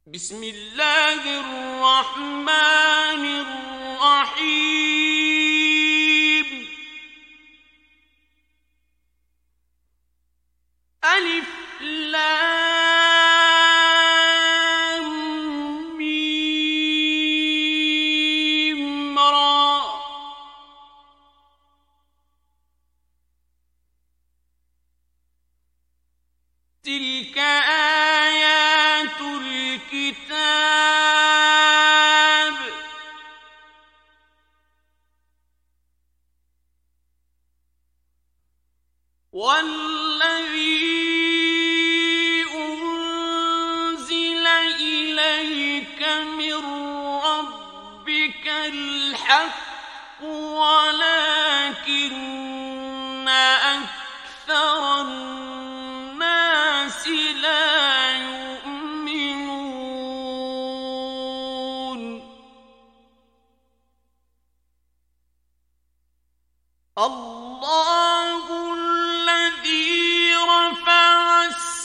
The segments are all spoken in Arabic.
بسم الله الرحمن الرحيم. ألف لام ميم را. تلك آيات الكتاب. والذي أنزل إليك من ربك الحق ولكن أكثر الناس لا يؤمنون. الله الذي رفع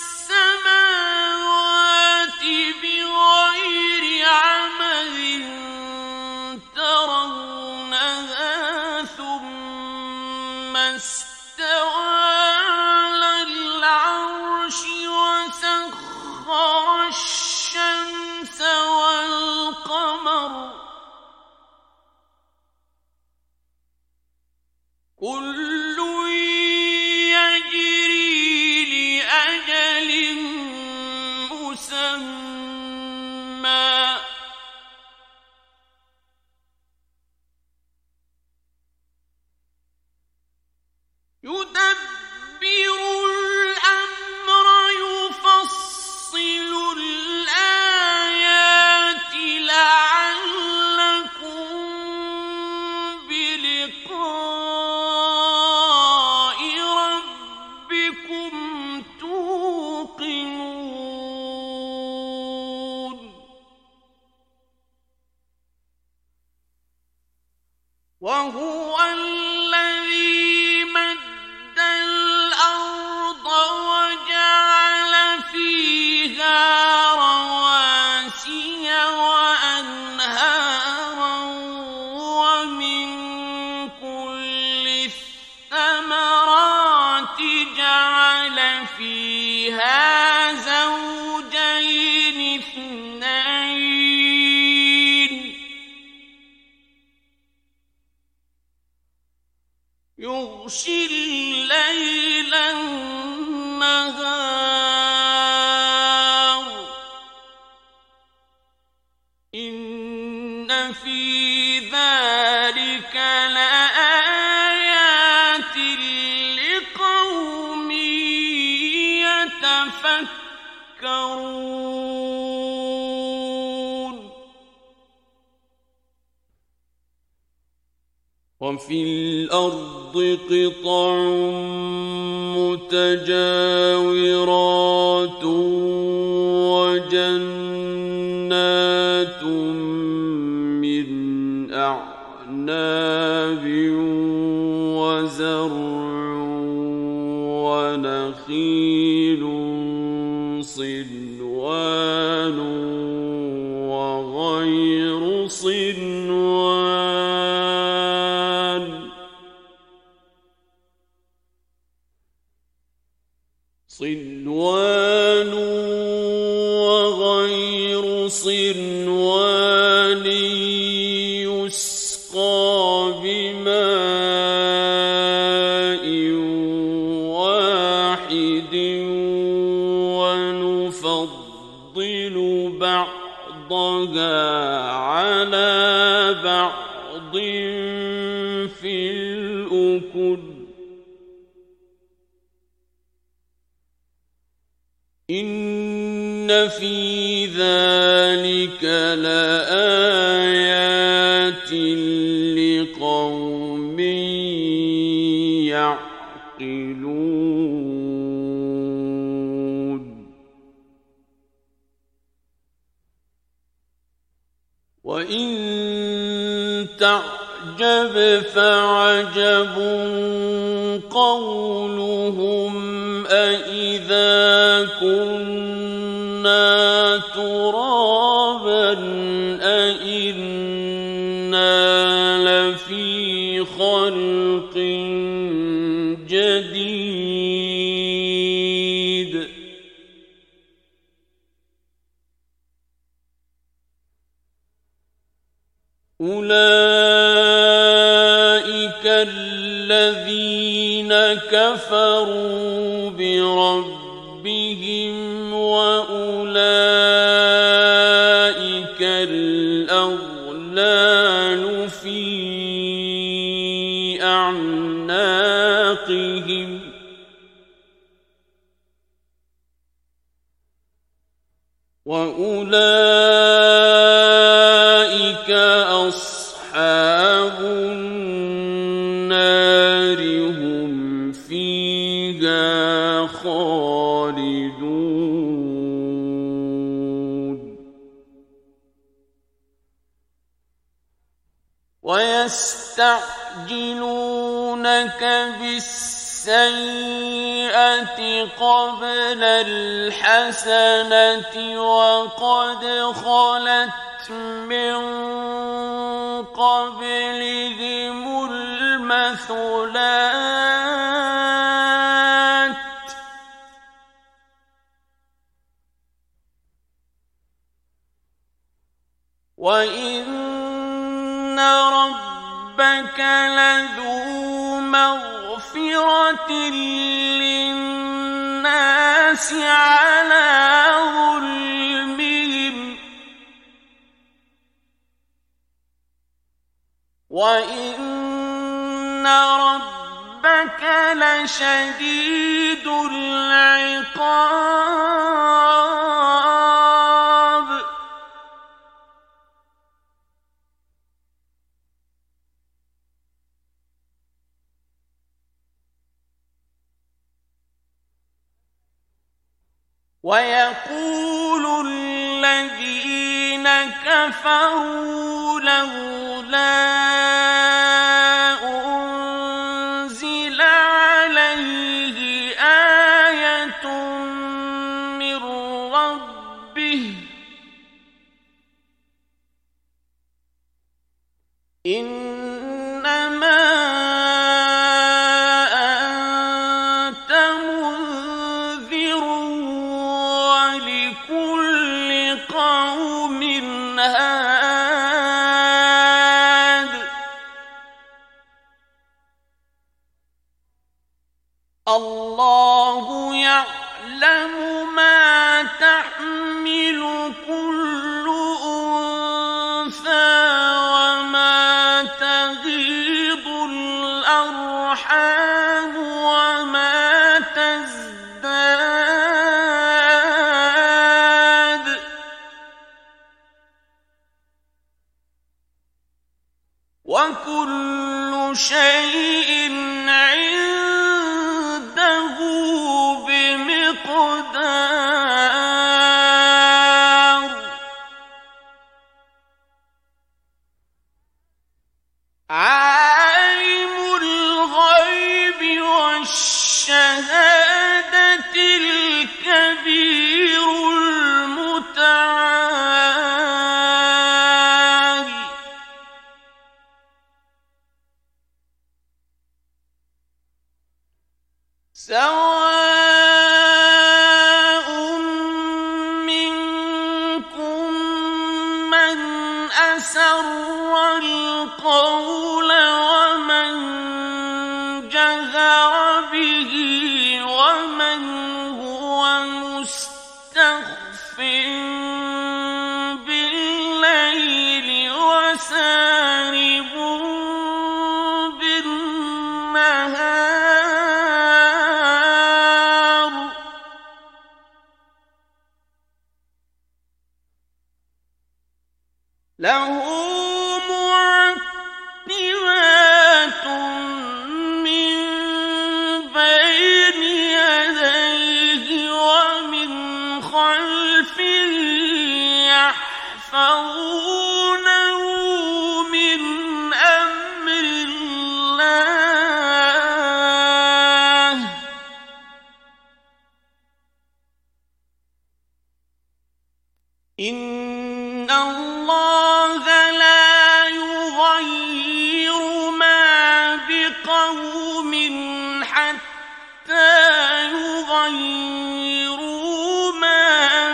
السماوات بغير عمد ترونها ثم استوى على العرش وسخر الشمس والقمر كل يجري لأجل مسمى يدبر الأمر يفصل الآيات لعلكم بلقاء ربكم توقنون. وهو الذي مد الأرض وجعل فيها رواسي وأنهارا ومن كل الثمرات جعل فيها زوجين اثنين يغشي الليل النهار إن في ذلك لآيات لقوم يتفكرون. وفي الأرض قطع متجاورات وجنات من أعناب وزرع ونخيل صنوان وغير صنوان وغير صنوان يسقى بماء واحد ونفضل بعضها على بعض في الأكل إن في ذلك لآيات لقوم يعقلون. وإن تعجب فعجب قولهم أإذا كنا ترابا أئنا لفي خلق جديد أولئك الذين كفروا بربهم وأولئك الأغلال في أعناقهم وأولئك أصحاب النار هم فيها خالدون ويستعجلونك بالسيئة قبل الحسنة وقد خلت من قبلهم المثلات وإن ربك لذو مغفرة للناس على ظلمهم وإن ربك لشديد العقاب ويقول الذين كفروا لولا أنزل عليه آية من ربه إنما أنت منذر ولكل قوم هاد الله يعلم ما تحمل كل أنثى وما تغيض الأرحام وما تزداد وكل شيء عنده بمقدار عالم الغيب والشهادة الكبير المتعال سواء منكم من أسر القول ومن جهر به ومن هو مستخف بالليل وسارب بالنهار له معقبات من بين يديه ومن خلفه يحفظونه من أمر الله الله لا يغير ما بقوم حتى يغيروا ما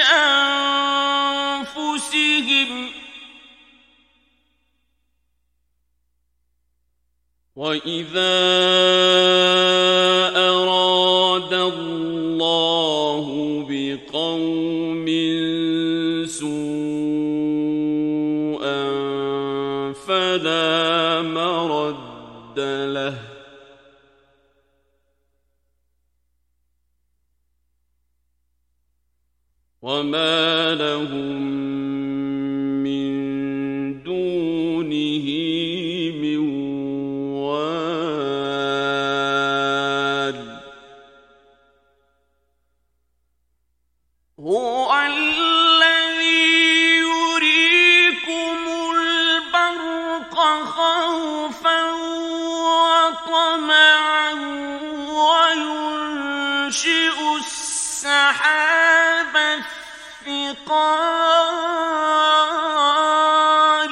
بأنفسهم وإذا أراد الله بقوم سوءا فلا مرد له وما لهم من دونه من وال هو الذي يريكم البرق خوفا وطمعا وينشئ السحاب الثقال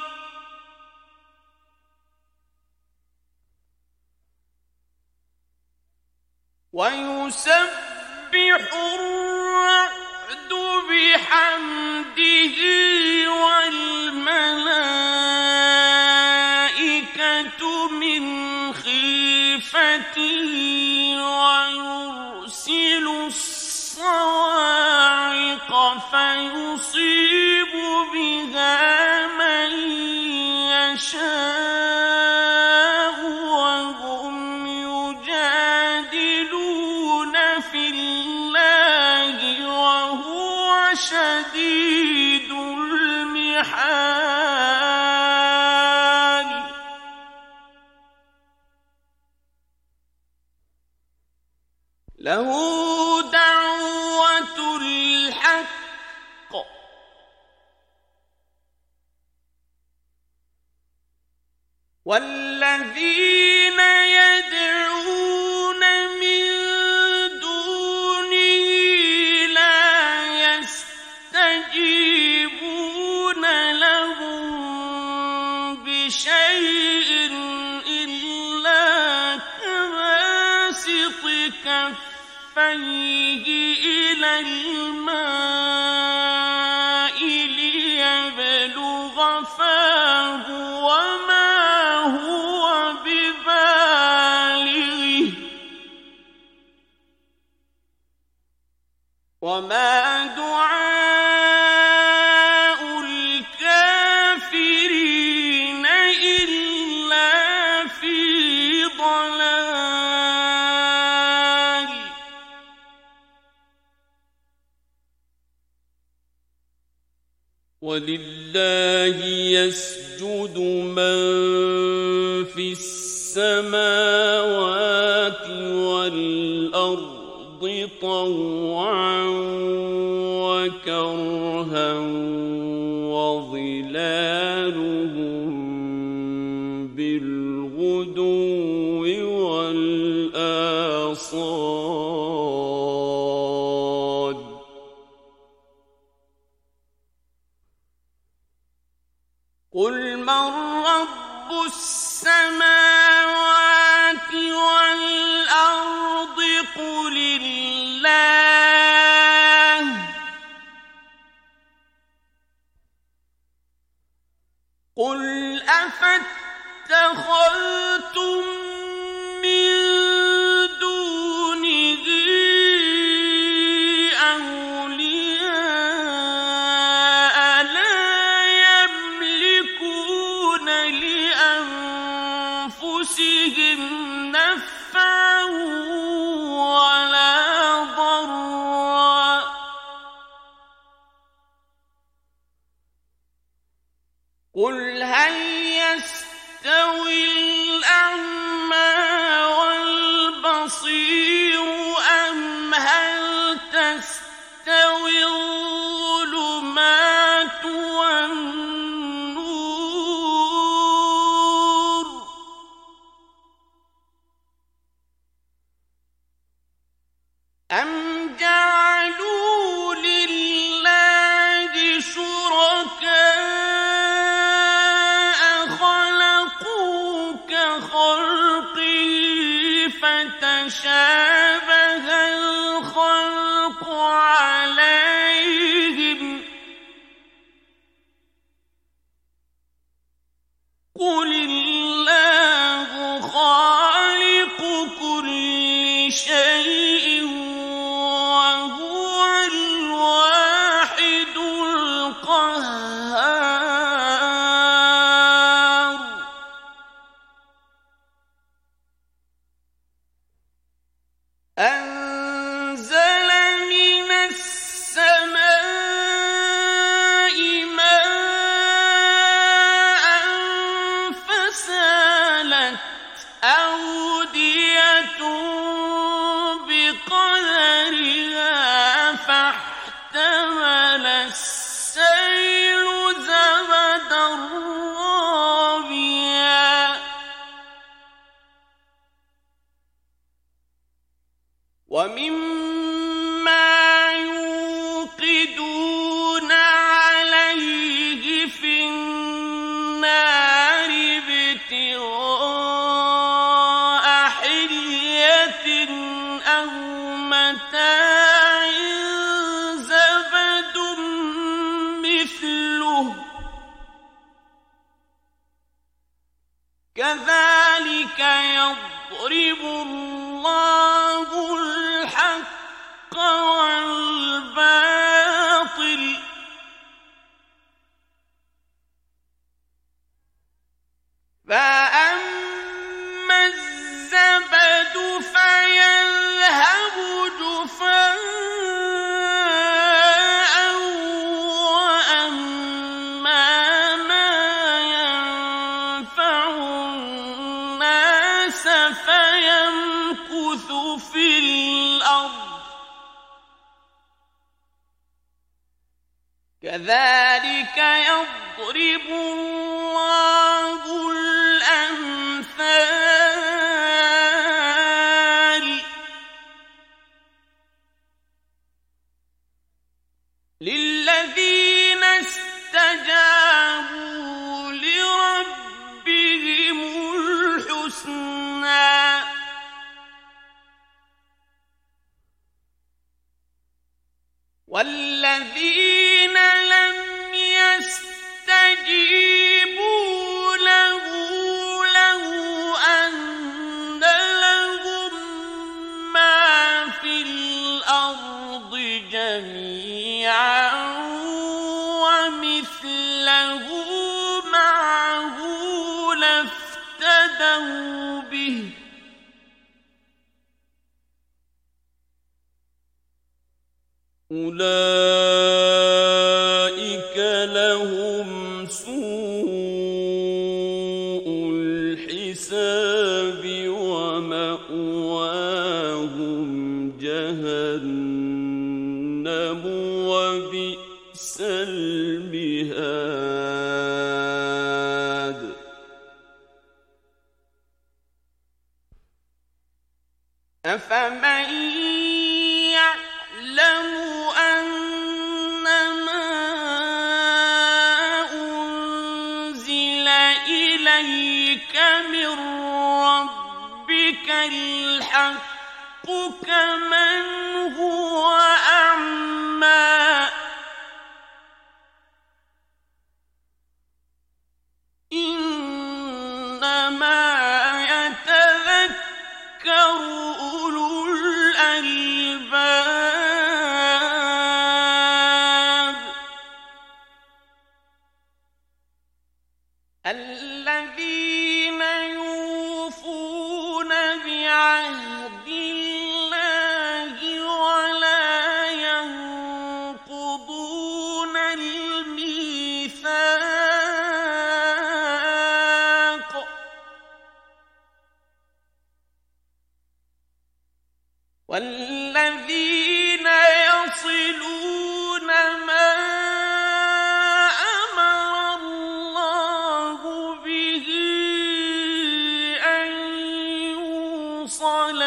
ويسبح الرعد بحمده والملائكة من خيفته ويرسل الصواعق فيصيب بها من يشاء وهم يجادلون في الله وهو شديد المحال له دعوة الحق والذين يدعون من دونه لا يستجيبون لهم بشيء إلا كباسط كفيه إلى الماء ليبلغ فاه وما هو ببالغه وما دعاء الكافرين إلا في ضلال ولله يسجد من في السماوات والأرض طوعا وكرها وظلالهم بالغدو والآصال قل من رب السماوات والأرض قل الله قل أفاتخذتم من دونه أولياء لا يملكون لأنفسهم نفعا ولا ضرا قل هل يستوي الأعمى والبصير أم هل تستوي الظلمات والنور أم جعلوا لله شركاء قل الله خالق كل شيء وهو الواحد القهار أنزل من السماء ماء فسالت أودية بقدرها فاحتمل السيل زبدا رابيا ومما يوقدون عليه في النار ابتغاء حلية أو متاع زبد مثله كذلك يضرب الله الحق والباطل فأما الزبد فيذهب جفاء وأما ما ينفع الناس فيمكث في الأرض كذلك يضرب الله الأمثال للذين استجابوا لربهم الحسنى والذين لم يستجيبوا له لو أن لهم ما في الأرض جميعا ومثله معه لافتدوا به أولئك لهم سوء الحساب ومأواهم جهنم وبئس المهاد أفمن يعلم أنما أنزل إليك من ربك الحق كمن هو أعمى إنما يتذكر أولو الألباب الذين يوفون بعهد الله ولا ينقضون الميثاق والذين يصلون ما أمر الله به أن يوصل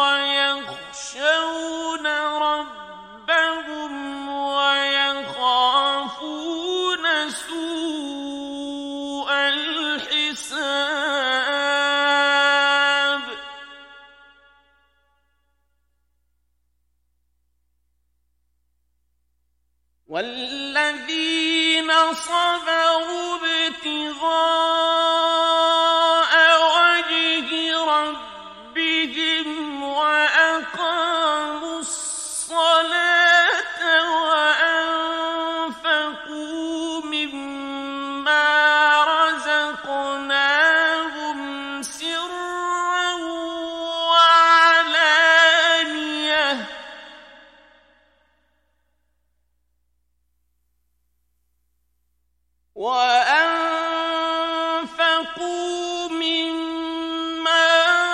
ويخشون ربهم ويخافون سوء الحساب والذين صبروا ابتغاء وأنفقوا مما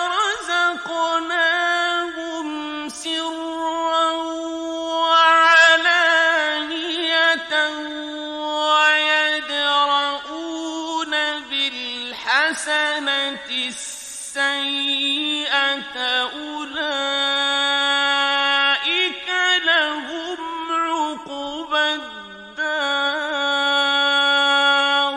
رزقناهم سرا وعلانية ويدرؤون بالحسنة السيئة أولئك لهم عقبى الدار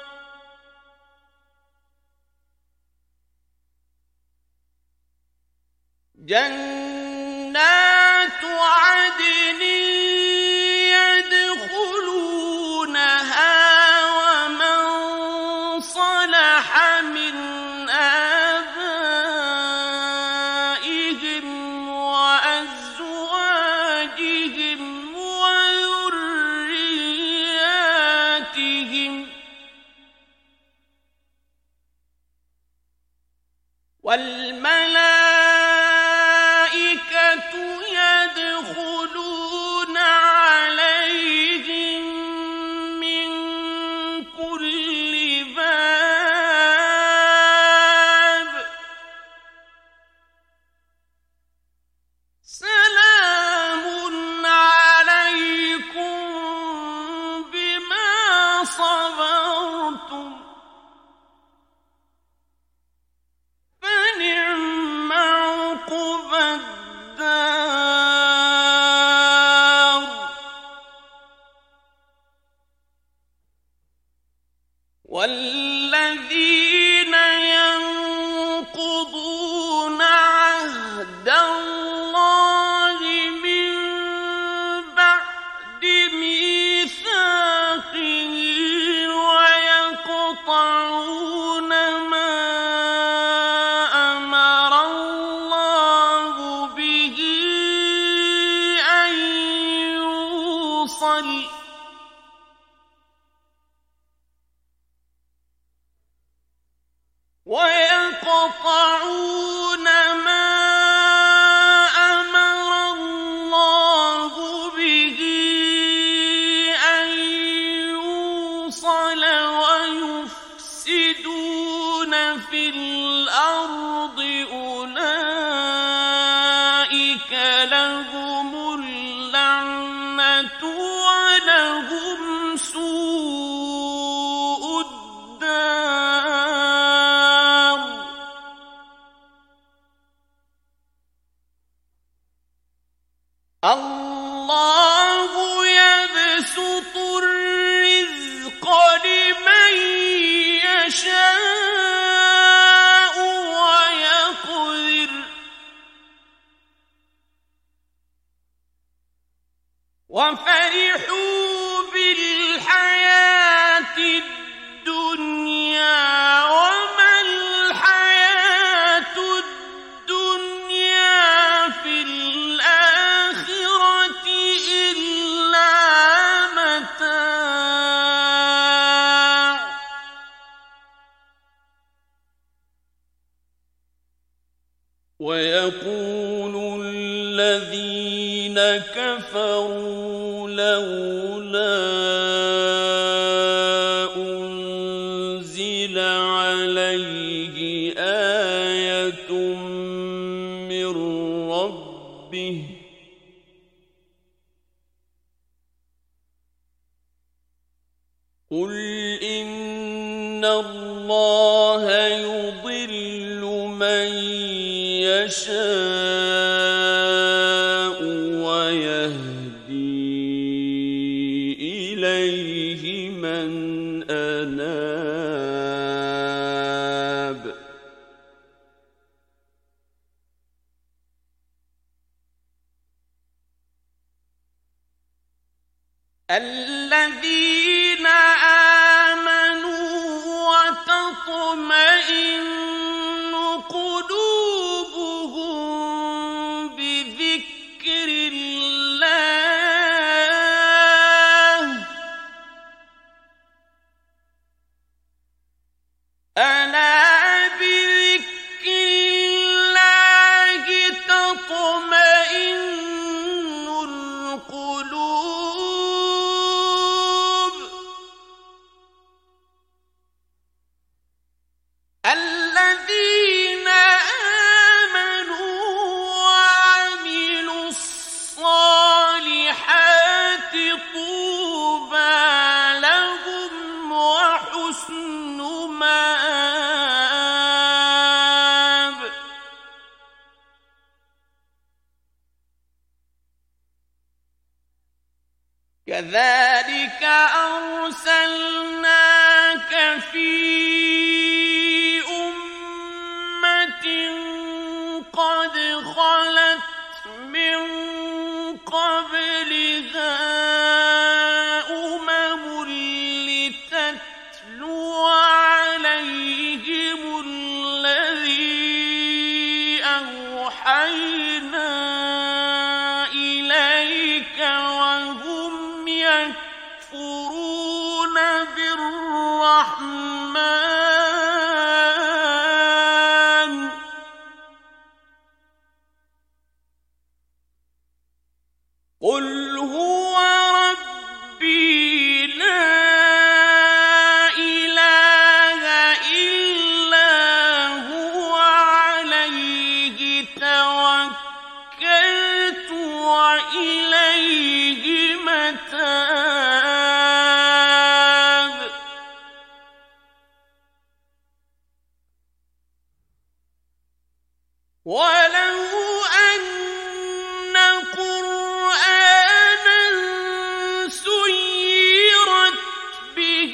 جنات عدن يدخلونها ومن صلح من آبائهم وأزواجهم وذرياتهم والملائكة يدخلون عليهم من كل باب سلام عليكم بما صبرتم فنعم عقبى الدار والذين ينقضون عهد الله من بعد ميثاقه ويقطعون ما أمر الله به أن يوصل ويقطعون ما أمر الله به أن يوصل ويفسدون في الأرض أولئك لهم اللعنة ولهم سوء الدار الله يبسط الرزق لمن يشاء ويقدر وفرحوا بالحياة الدنيا وما الحياة الدنيا في الآخرة إلا متاع ويقول الذين كفروا لولا أنزل عليه آية من ربه قل إن الله يضل من يشاء ويهدي إليه من أناب الذين آمنوا وتطمئن قلوبهم بذكر الله ألا بذكر الله تطمئن القلوب وكذلك أرسلناك في أمة قد خلت من قبلها أمم لتتلو عليهم الذي أوحينا إليك وهم يكفرون بالرحمن قل هو ربي لا إله إلا هو عليه توكلت وإليه متاب ولو أن قرآنا سيرت به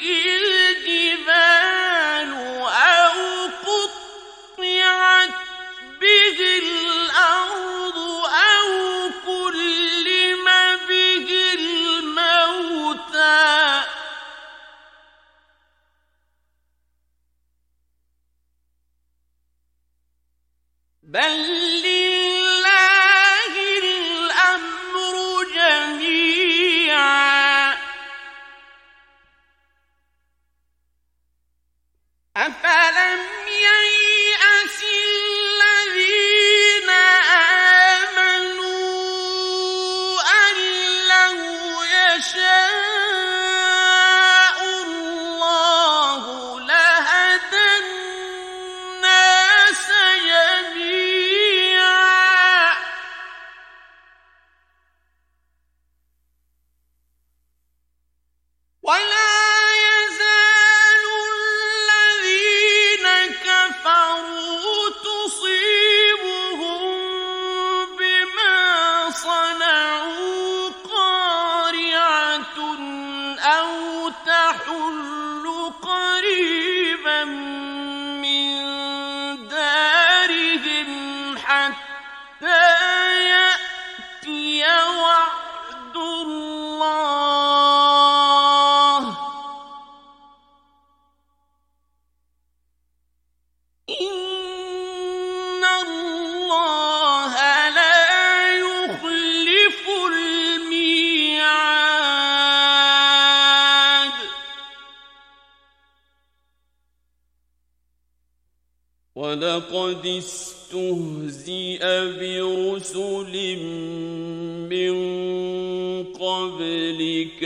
الجبال أو قطعت به الأرض أو كلم به الموتى بل لله الأمر جميعا أفلم ييأس الذين آمنوا أن لو يشاء الله لهدى الناس جميعا ولا يزال الذين كفروا تصيبهم بما صنعوا قارعة أو تحل قريبا من دارهم حتى يأتي وعد الله إن الله لا يخلف الميعاد ولقد استهزئ برسل من قبلك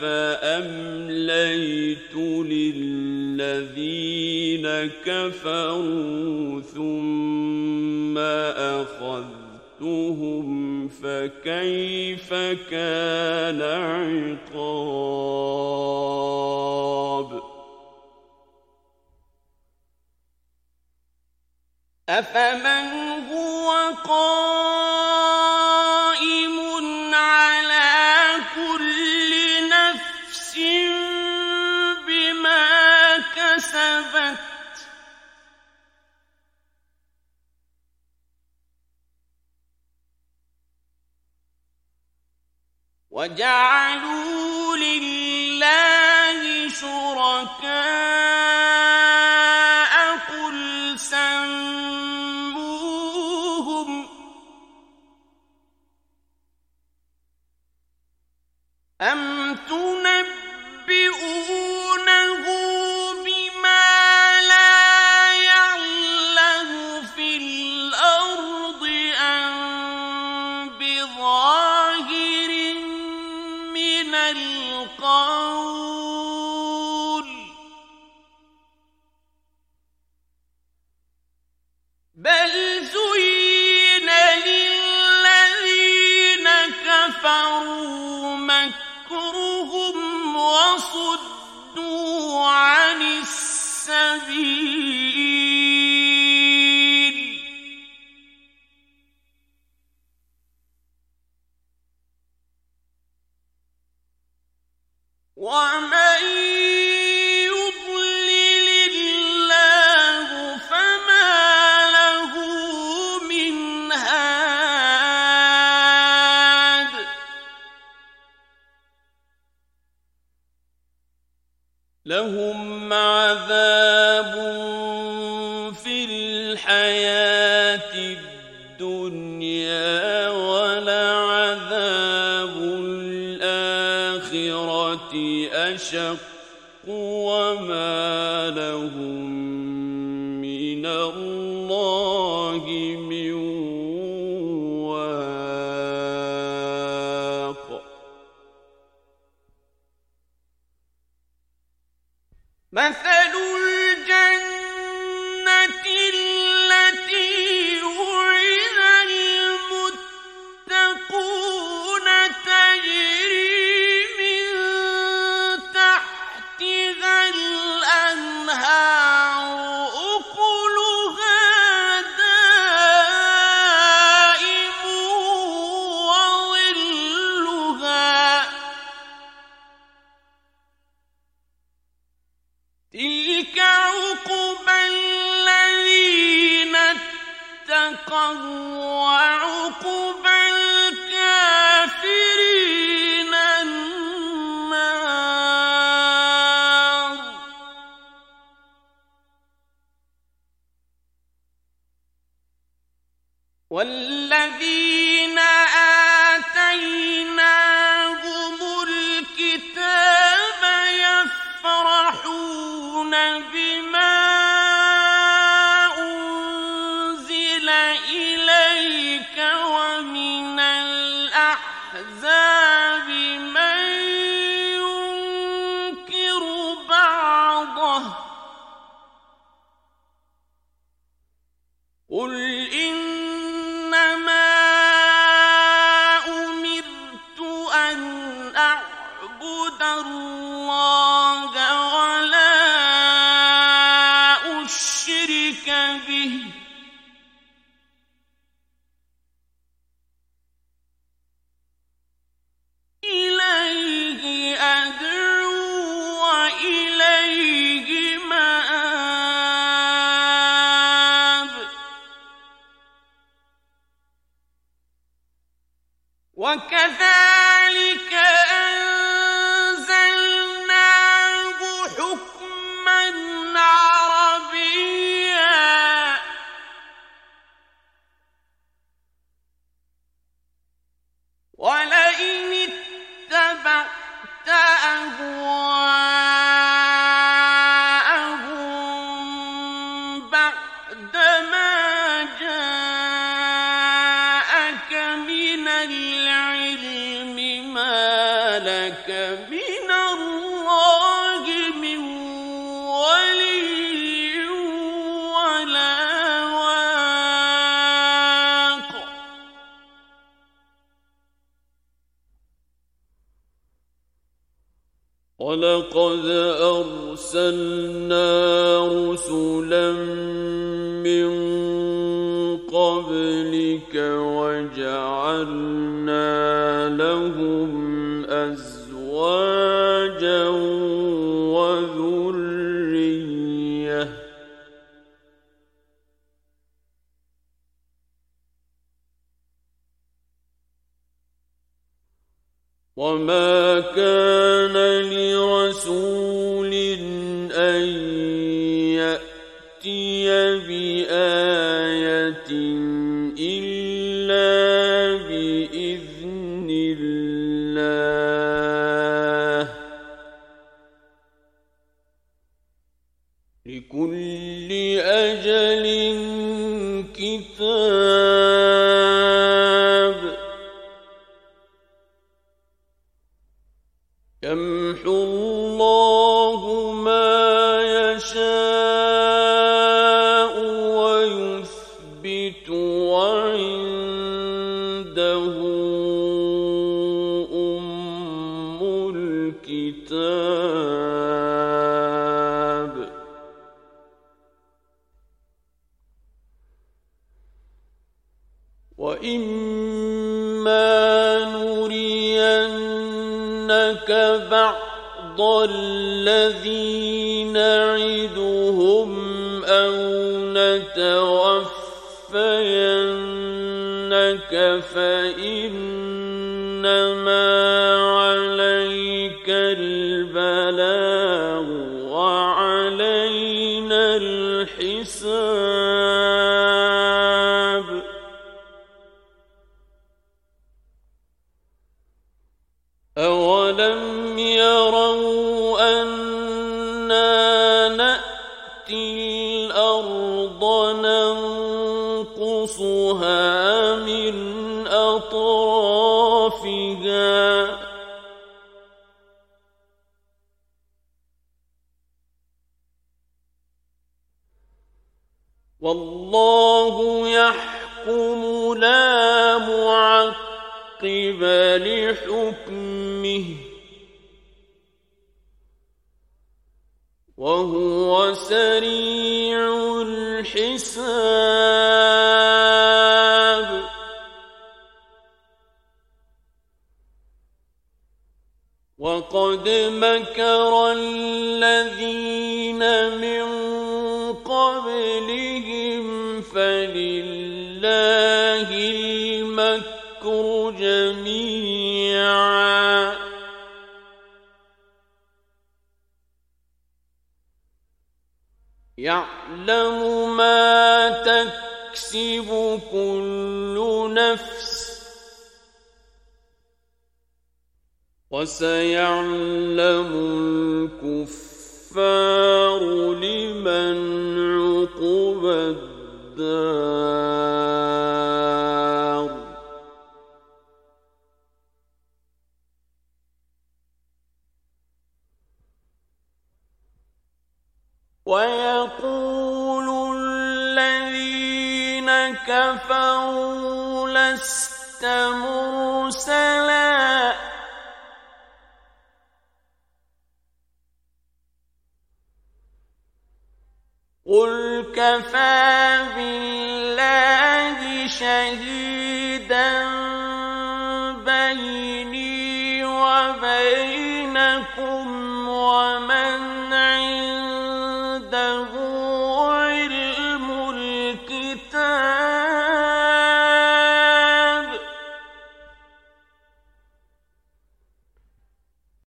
فأمليت للذين كفروا ثم أخذتهم فكيف كان عقاب أفمن هو قائم على كل نفس بما كسبت وجعلوا لله شركاء قل سموهم أم تنبئونه بما لا يعلم في الأرض أم بظاهر من القول بل زين للذين كفروا مكرهم وصدوا عن السبيل لهم عذاب في الحياة الدنيا ولعذاب الآخرة أشق وما لهم من الله من واق. مثل الجنة التي وعد المتقون تجري من تحتها الأنهار أكلها دائم وظلها تلك عقبى الذين اتقوا وعقبى الكافرين النار. والذين آتيناهم الكتاب يفرحون بما أنزل إليك ومن الأحزاب من ينكر بعضه قل إنما أمرت أن أعبد الله ولا أشرك به إليه أدعو وإليه مآب. وكذلك أنزلناه حكما عربيا ولئن اتبعت أهواءهم بعدما جاءك من العلم ما لك من الله من ولي ولا واق. ولقد أرسلنا رسلا من قبلك وجعلنا لهم أزواجا وذرية وما كان لرسول أن يأتي بآية إلا بإذن الله لكل أجل كتاب. يمحو الله ما يشاء ويثبت وعنده أم الكتاب. وإما نرينك بعض الذي نعدهم أو نتوفينك فإنما عليك البلاغ نأتي الأرض ننقصها من أطرافها والله يحكم لا معقب لحكمه وهو سريع الحساب وقد مكر الذين من قبلهم فلله المكر جميعا يعلم ما تكسب كل نفس وسيعلم الكفار لمن عقبى الدار ويقول الذين كفروا لست مرسلا قل كفى بالله شهيدا بيني وبينكم وما